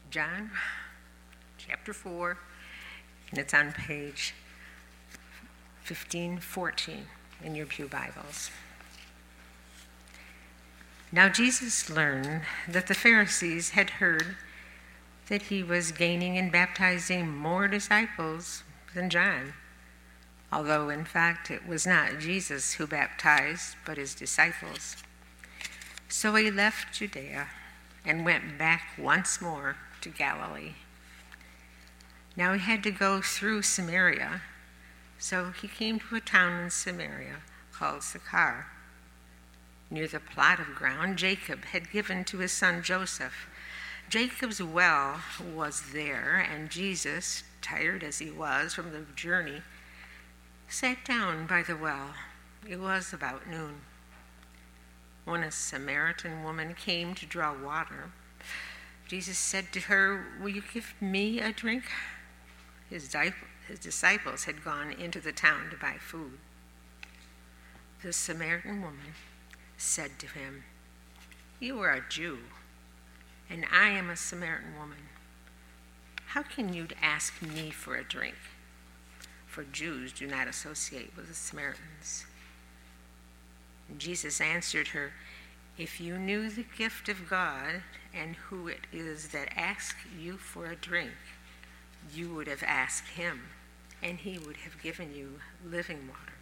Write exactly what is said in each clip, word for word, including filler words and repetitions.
John chapter four, and it's on page fifteen fourteen in your pew Bibles. Now Jesus learned that the Pharisees had heard that he was gaining and baptizing more disciples than John, although in fact it was not Jesus who baptized, but his disciples. So he left Judea and went back once more to Galilee. Now he had to go through Samaria, so he came to a town in Samaria called Sychar, near the plot of ground Jacob had given to his son Joseph. Jacob's well was there, and Jesus, tired as he was from the journey, sat down by the well. It was about noon. When a Samaritan woman came to draw water, Jesus said to her, "Will you give me a drink?" His, his disciples had gone into the town to buy food. The Samaritan woman said to him, "You are a Jew, and I am a Samaritan woman. How can you ask me for a drink?" For Jews do not associate with the Samaritans. And Jesus answered her, "If you knew the gift of God and who it is that asks you for a drink, you would have asked him, and he would have given you living water."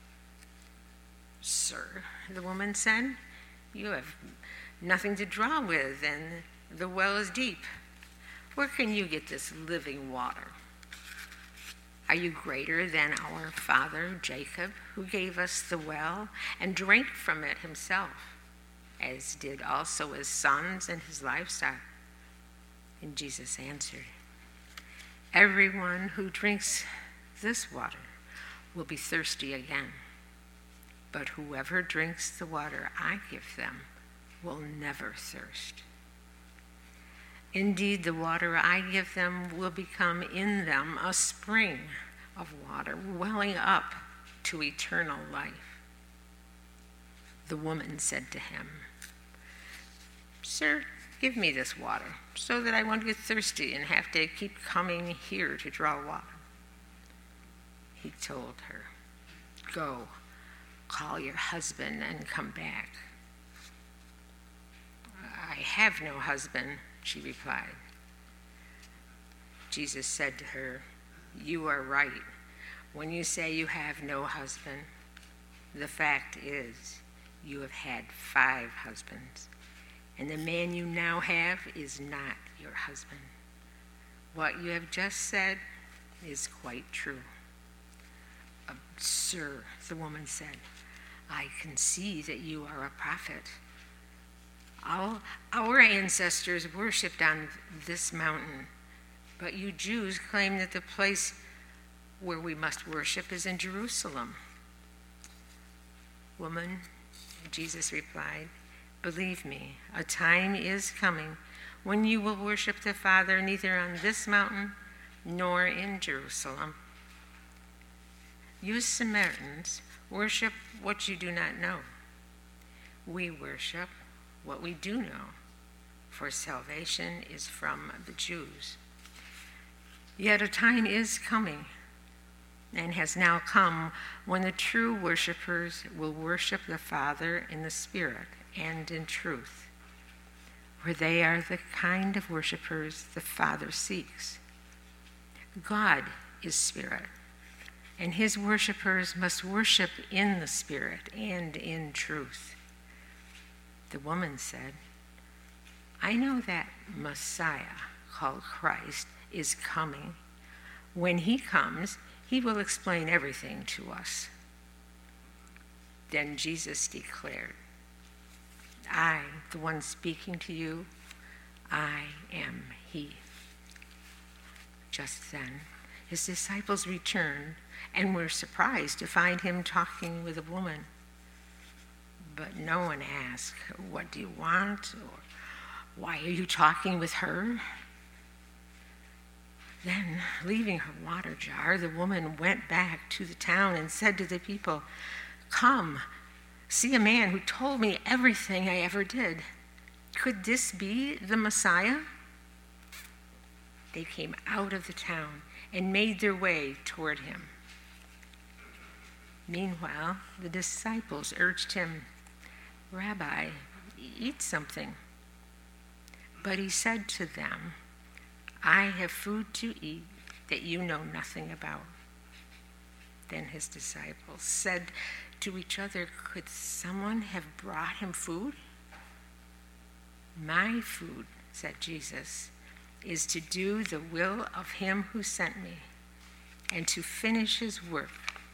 "Sir," the woman said, "you have nothing to draw with, and the well is deep. Where can you get this living water? Are you greater than our father Jacob, who gave us the well and drank from it himself, as did also his sons and his livestock?" And Jesus answered, "Everyone who drinks this water will be thirsty again. But whoever drinks the water I give them will never thirst. Indeed, the water I give them will become in them a spring of water welling up to eternal life." The woman said to him, "Sir, give me this water so that I won't get thirsty and have to keep coming here to draw water." He told her, "Go, call your husband and come back." "I have no husband," she replied. Jesus said to her, "You are right when you say you have no husband. The fact is, you have had five husbands, and the man you now have is not your husband. What you have just said is quite true." Uh, "Sir," the woman said, "I can see that you are a prophet. Our, our ancestors worshipped on this mountain, but you Jews claim that the place where we must worship is in Jerusalem." "Woman," Jesus replied, "believe me, a time is coming when you will worship the Father neither on this mountain nor in Jerusalem. You Samaritans worship what you do not know. We worship what we do know, for salvation is from the Jews. Yet a time is coming, and has now come, when the true worshipers will worship the Father in the Spirit and in truth, for they are the kind of worshipers the Father seeks. God is Spirit, and his worshipers must worship in the Spirit and in truth." The woman said, "I know that Messiah, called Christ, is coming. When he comes, he will explain everything to us." Then Jesus declared, "I, the one speaking to you, I am he." Just then, his disciples returned and were surprised to find him talking with a woman. But no one asked, "What do you want?" or "Why are you talking with her?" Then, leaving her water jar, the woman went back to the town and said to the people, "Come, see a man who told me everything I ever did. Could this be the Messiah?" they came out of the town and made their way toward him. Meanwhile, the disciples urged him, "Rabbi, eat something." But he said to them, "I have food to eat that you know nothing about." Then his disciples said to each other, "Could someone have brought him food?" "My food," said Jesus, "is to do the will of him who sent me and to finish his work.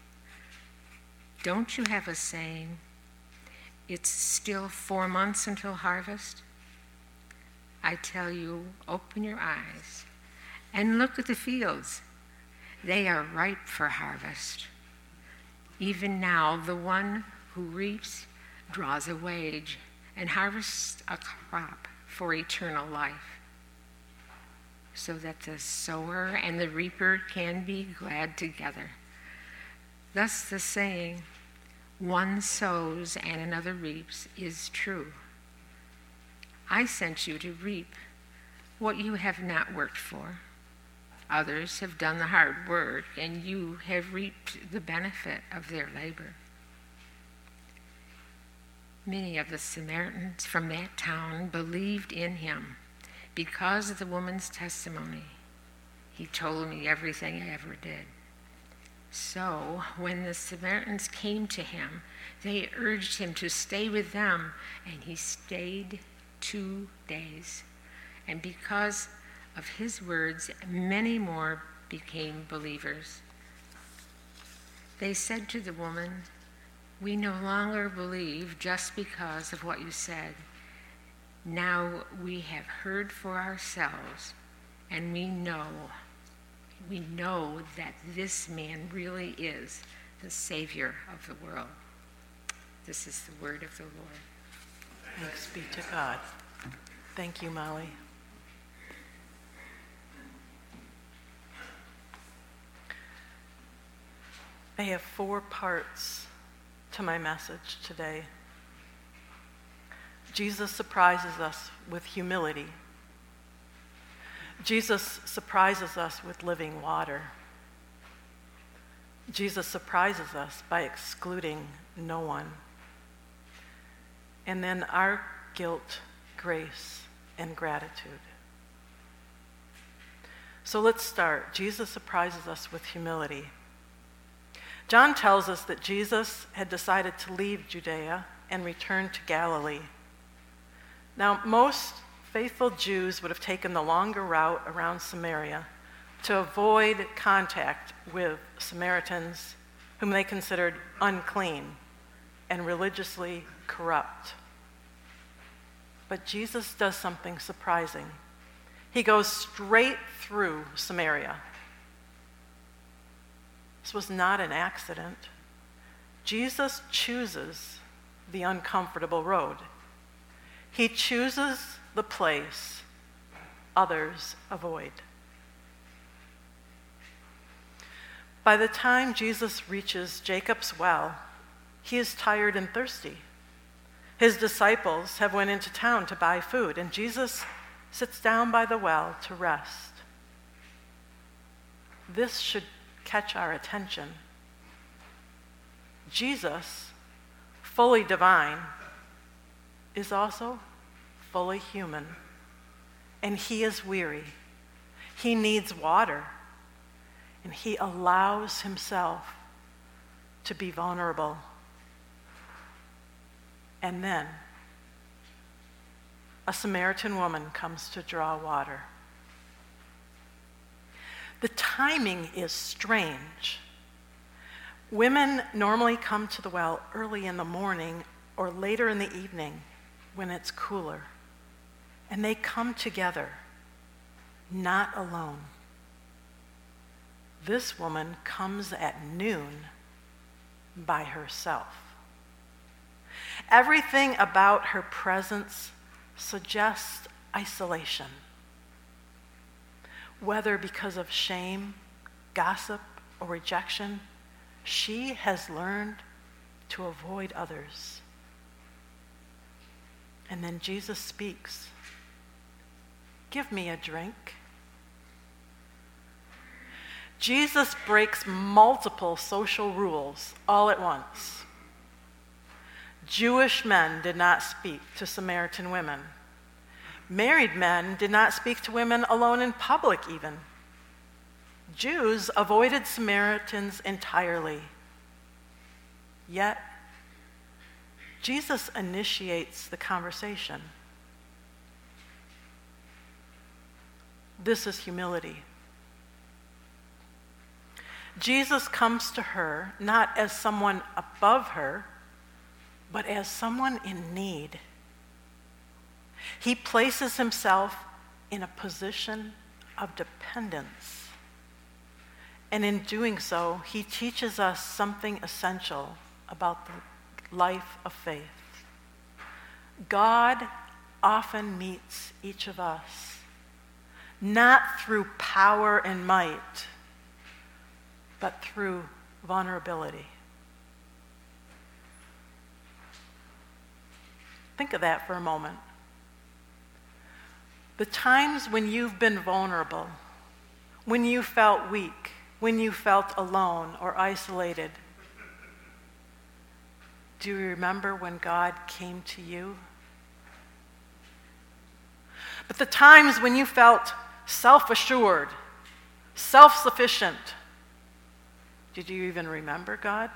Don't you have a saying, 'It's still four months until harvest'? I tell you, open your eyes and look at the fields. They are ripe for harvest. Even now, the one who reaps draws a wage and harvests a crop for eternal life, so that the sower and the reaper can be glad together. Thus the saying, 'One sows and another reaps,' is true. I sent you to reap what you have not worked for. Others have done the hard work, and you have reaped the benefit of their labor." Many of the Samaritans from that town believed in him because of the woman's testimony. "He told me everything I ever did." So when the Samaritans came to him, they urged him to stay with them, and he stayed two days. And because of his words, many more became believers. They said to the woman, "We no longer believe just because of what you said. Now we have heard for ourselves, and we know, we know that this man really is the Savior of the world." This is the word of the Lord. Thanks be to God. Thank you, Molly. I have four parts to my message today. Jesus surprises us with humility. Jesus surprises us with living water. Jesus surprises us by excluding no one. And then our guilt, grace, and gratitude. So let's start. Jesus surprises us with humility. John tells us that Jesus had decided to leave Judea and return to Galilee. Now, most faithful Jews would have taken the longer route around Samaria to avoid contact with Samaritans whom they considered unclean and religiously corrupt. But Jesus does something surprising. He goes straight through Samaria. This was not an accident. Jesus chooses the uncomfortable road. He chooses the place others avoid. By the time Jesus reaches Jacob's well, he is tired and thirsty. His disciples have went into town to buy food, and Jesus sits down by the well to rest. This should catch our attention. Jesus, fully divine, is also fully human, and he is weary. He needs water, and he allows himself to be vulnerable. And then a Samaritan woman comes to draw water. The timing is strange. Women normally come to the well early in the morning or later in the evening when it's cooler. And they come together, not alone. This woman comes at noon by herself. Everything about her presence suggests isolation. Whether because of shame, gossip, or rejection, she has learned to avoid others. And then Jesus speaks. "Give me a drink." Jesus breaks multiple social rules all at once. Jewish men did not speak to Samaritan women. Married men did not speak to women alone in public even. Jews avoided Samaritans entirely. Yet, Jesus initiates the conversation. This is humility. Jesus comes to her not as someone above her, but as someone in need. He places himself in a position of dependence. And in doing so, he teaches us something essential about the life of faith. God often meets each of us, not through power and might, but through vulnerability. Think of that for a moment. The times when you've been vulnerable, when you felt weak, when you felt alone or isolated, do you remember when God came to you? But the times when you felt self-assured, self-sufficient, did you even remember God?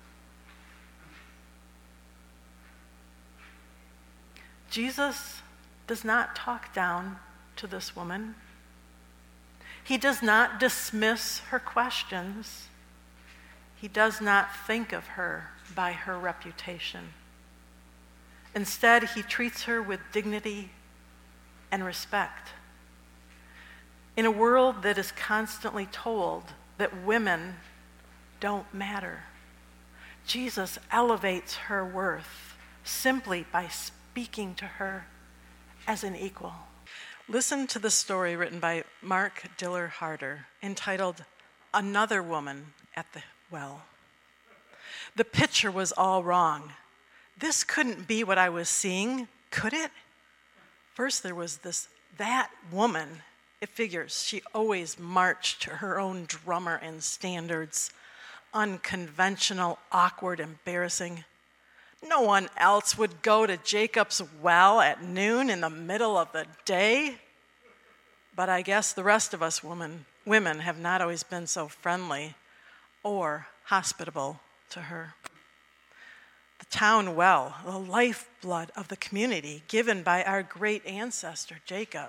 Jesus does not talk down to this woman. He does not dismiss her questions. He does not think of her by her reputation. Instead, he treats her with dignity and respect. In a world that is constantly told that women don't matter, Jesus elevates her worth simply by speaking to her as an equal. Listen to the story written by Mark Diller Harder entitled Another Woman at the Well. The picture was all wrong. This couldn't be what I was seeing, could it? First there was this, that woman. It figures she always marched to her own drummer and standards. Unconventional, awkward, embarrassing. No one else would go to Jacob's well at noon in the middle of the day. But I guess the rest of us women, women have not always been so friendly or hospitable to her. The town well, the lifeblood of the community given by our great ancestor, Jacob.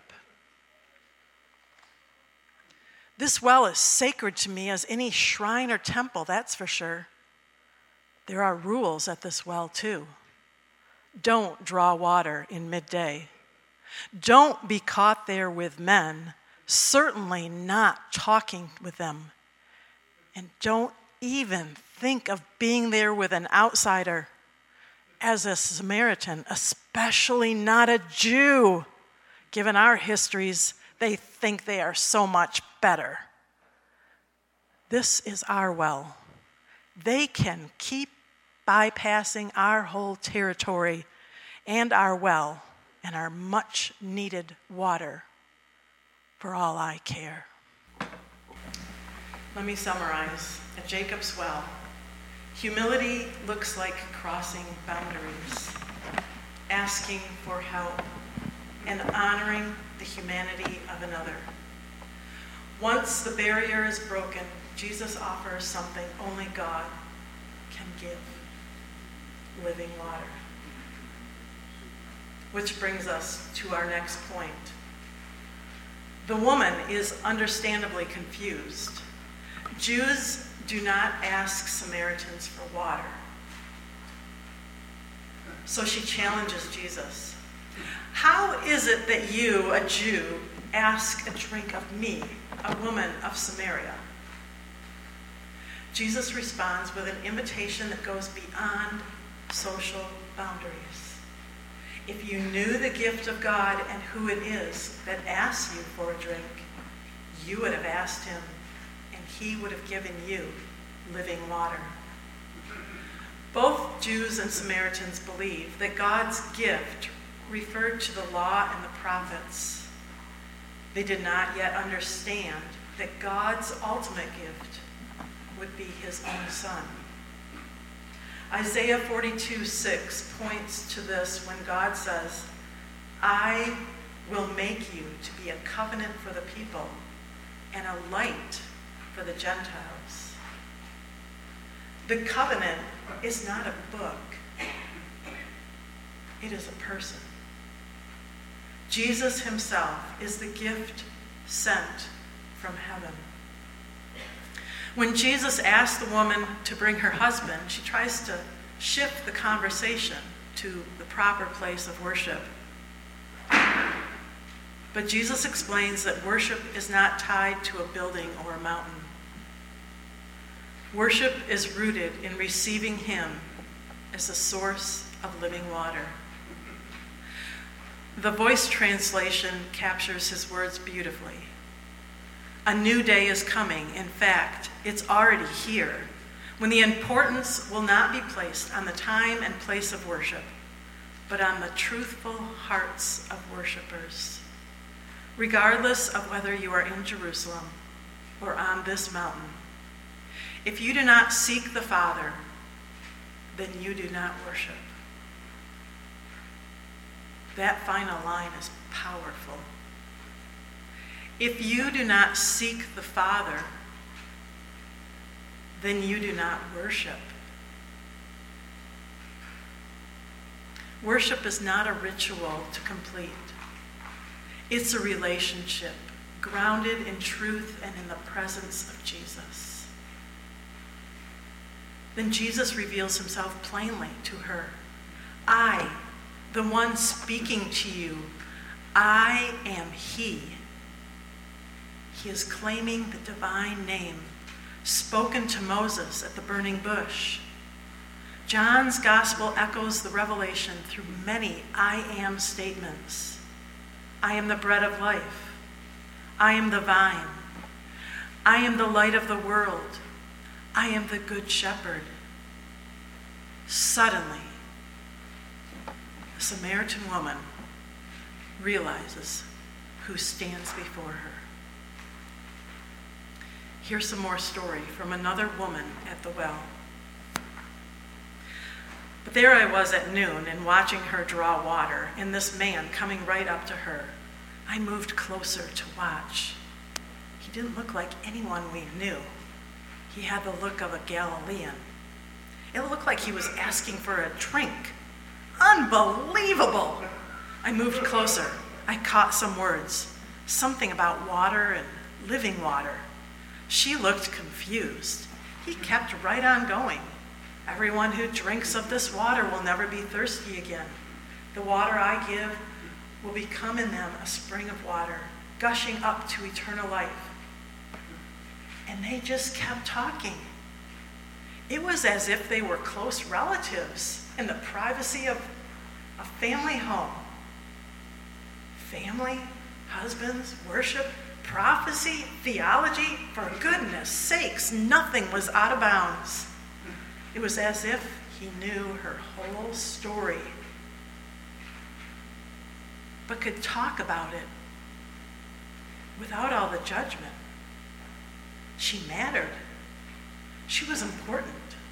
This well is sacred to me as any shrine or temple, that's for sure. There are rules at this well, too. Don't draw water in midday. Don't be caught there with men, certainly not talking with them. And don't even think of being there with an outsider. As a Samaritan, especially not a Jew. Given our histories, they think they are so much better. This is our well. They can keep bypassing our whole territory and our well and our much needed water for all I care. Let me summarize. At Jacob's well, humility looks like crossing boundaries, asking for help, and honoring the humanity of another. Once the barrier is broken, Jesus offers something only God can give, living water. Which brings us to our next point. The woman is understandably confused. Jews do not ask Samaritans for water. So she challenges Jesus. How is it that you, a Jew, ask a drink of me, a woman of Samaria? Jesus responds with an invitation that goes beyond social boundaries. If you knew the gift of God and who it is that asks you for a drink, you would have asked him, and he would have given you living water. Both Jews and Samaritans believe that God's gift referred to the law and the prophets. They did not yet understand that God's ultimate gift would be his own son. Isaiah forty-two six points to this when God says, I will make you to be a covenant for the people and a light for the Gentiles. The covenant is not a book. It is a person. Jesus himself is the gift sent from heaven. When Jesus asked the woman to bring her husband, she tries to shift the conversation to the proper place of worship. But Jesus explains that worship is not tied to a building or a mountain. Worship is rooted in receiving him as the source of living water. The Voice translation captures his words beautifully. A new day is coming. In fact, it's already here, when the importance will not be placed on the time and place of worship, but on the truthful hearts of worshipers. Regardless of whether you are in Jerusalem or on this mountain, if you do not seek the Father, then you do not worship. That final line is powerful. If you do not seek the Father, then you do not worship. Worship is not a ritual to complete. It's a relationship grounded in truth and in the presence of Jesus. Then Jesus reveals himself plainly to her. I, the one speaking to you, I am he. He is claiming the divine name spoken to Moses at the burning bush. John's gospel echoes the revelation through many I am statements. I am the bread of life. I am the vine. I am the light of the world. I am the good shepherd. Suddenly, the Samaritan woman realizes who stands before her. Here's some more story from another woman at the well. But there I was at noon and watching her draw water, and this man coming right up to her. I moved closer to watch. He didn't look like anyone we knew. He had the look of a Galilean. It looked like he was asking for a drink. Unbelievable! I moved closer. I caught some words, something about water and living water. She looked confused. He kept right on going. Everyone who drinks of this water will never be thirsty again. The water I give will become in them a spring of water, gushing up to eternal life. And they just kept talking. It was as if they were close relatives in the privacy of a family home. Family, husbands, worship, prophecy, theology, for goodness sakes, nothing was out of bounds. It was as if he knew her whole story, but could talk about it without all the judgment. She mattered. She was important.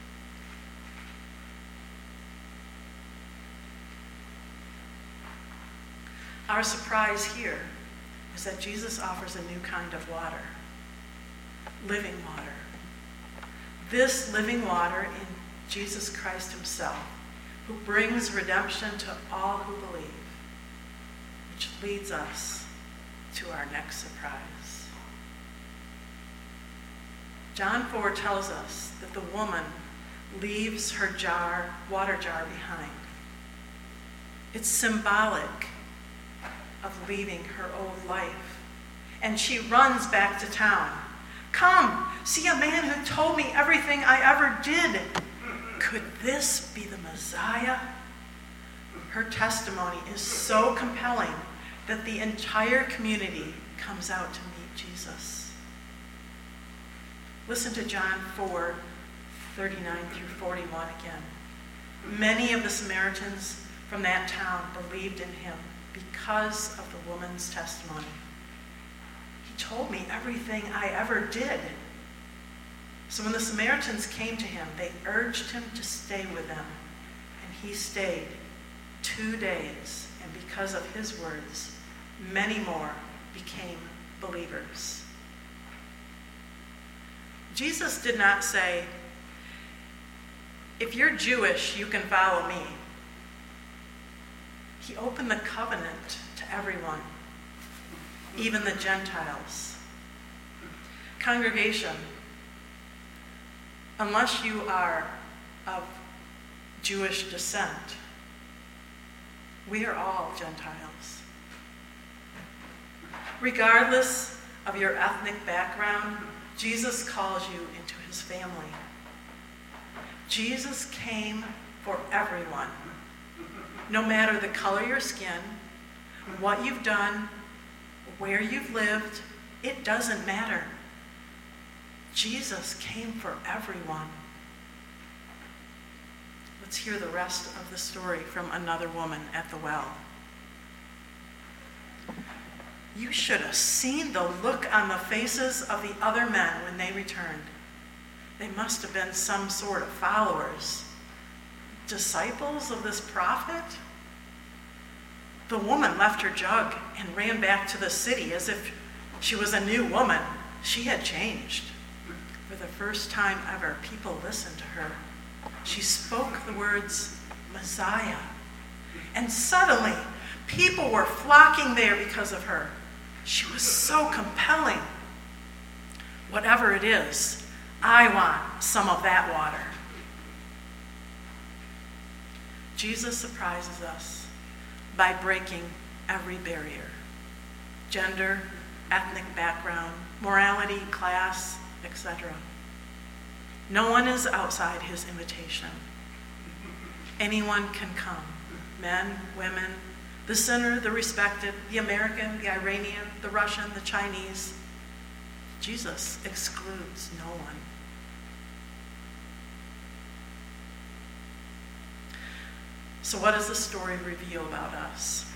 Our surprise here is that Jesus offers a new kind of water, living water. This living water in Jesus Christ himself, who brings redemption to all who believe, which leads us to our next surprise. John four tells us that the woman leaves her jar, water jar behind. It's symbolic of leaving her old life. And she runs back to town. Come, see a man who told me everything I ever did. Could this be the Messiah? Her testimony is so compelling that the entire community comes out to meet Jesus. Listen to John four, thirty-nine through forty-one again. Many of the Samaritans from that town believed in him because of the woman's testimony. He told me everything I ever did. So when the Samaritans came to him, they urged him to stay with them. And he stayed two days. And because of his words, many more became believers. Jesus did not say, if you're Jewish, you can follow me. He opened the covenant to everyone, even the Gentiles. Congregation, unless you are of Jewish descent, we are all Gentiles. Regardless of your ethnic background, Jesus calls you into his family. Jesus came for everyone. No matter the color of your skin, what you've done, where you've lived, it doesn't matter. Jesus came for everyone. Let's hear the rest of the story from another woman at the well. You should have seen the look on the faces of the other men when they returned. They must have been some sort of followers, disciples of this prophet. The woman left her jug and ran back to the city as if she was a new woman. She had changed. For the first time ever, people listened to her. She spoke the words, Messiah. And suddenly, people were flocking there because of her. She was so compelling. Whatever it is, I want some of that water. Jesus surprises us by breaking every barrier. Gender, ethnic background, morality, class, et cetera. No one is outside his invitation. Anyone can come. Men, women, the sinner, the respected, the American, the Iranian, the Russian, the Chinese. Jesus excludes no one. So what does the story reveal about us?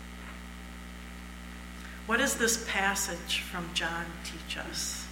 What does this passage from John teach us?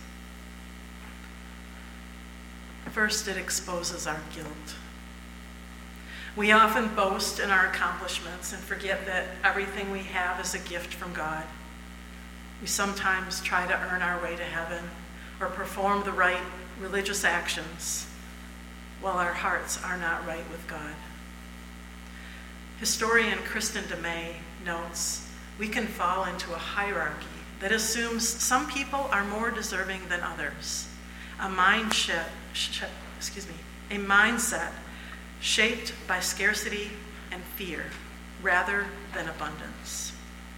First, it exposes our guilt. We often boast in our accomplishments and forget that everything we have is a gift from God. We sometimes try to earn our way to heaven or perform the right religious actions while our hearts are not right with God. Historian Kristen DeMay notes, we can fall into a hierarchy that assumes some people are more deserving than others. A mind sh- sh- excuse me, a mindset shaped by scarcity and fear rather than abundance.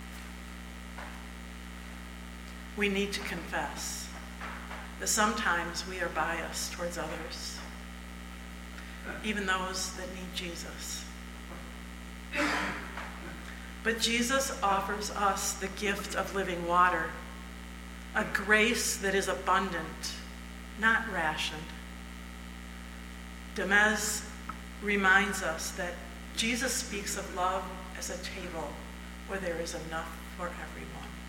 We need to confess that sometimes we are biased towards others, even those that need Jesus. But Jesus offers us the gift of living water, a grace that is abundant, not rationed. Demez reminds us that Jesus speaks of love as a table where there is enough for everyone.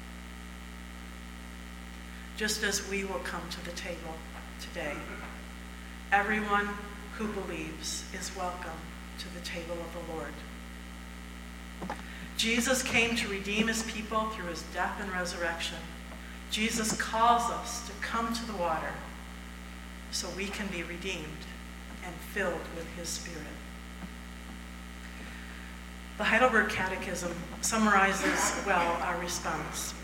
Just as we will come to the table today, everyone who believes is welcome to the table of the Lord. Jesus came to redeem his people through his death and resurrection. Jesus calls us to come to the water so we can be redeemed and filled with his Spirit. The Heidelberg Catechism summarizes well our response.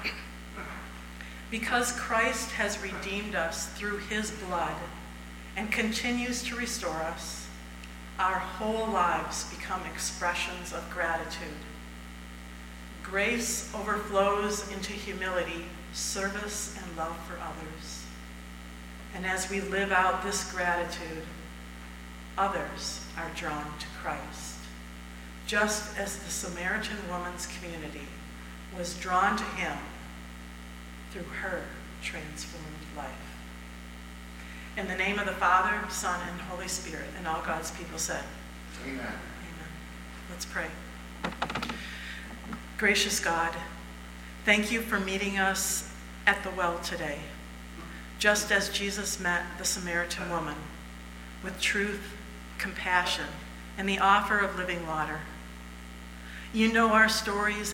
Because Christ has redeemed us through his blood and continues to restore us, our whole lives become expressions of gratitude. Grace overflows into humility, service, and love for others. And as we live out this gratitude, others are drawn to Christ, just as the Samaritan woman's community was drawn to him through her transformed life. In the name of the Father, Son, and Holy Spirit, and all God's people said, Amen. Amen. Let's pray. Gracious God, thank you for meeting us at the well today, just as Jesus met the Samaritan woman with truth, compassion, and the offer of living water. You know our stories